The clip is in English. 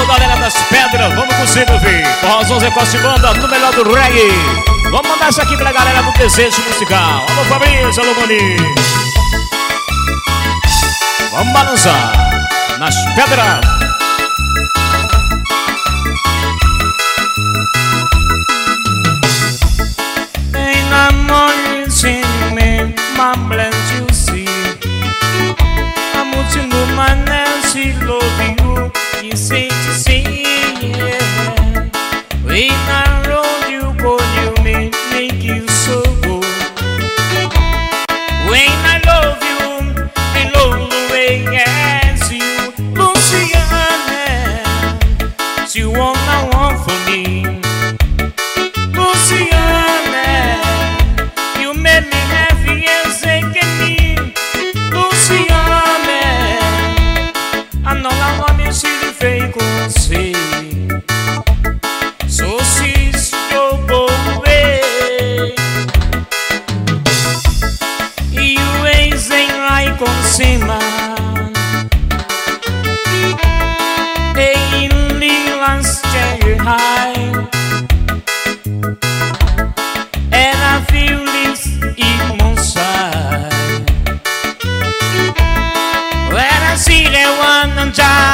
galera das pedras, vamos com cima, filho. Forrozão Zé Costa e Banda, no melhor do reggae. Vamos mandar isso aqui pra galera do desejo musical. Alô Fabrício, alô Moni. Vamos balançar nas pedras. In the morning, see me, my bless you see. I'm watching the man and she love you. You say to see, yeah. When I roll you, go you make you so good. When I love the way as you, Luciana, she won't want for me. Luciana, you made me happy and second me. Luciana, I know I want you to fake or say. So she's your away. You ain't saying like on Sima. Hey, Leland's cherry high. And I feel this in my side. When I see that one on time.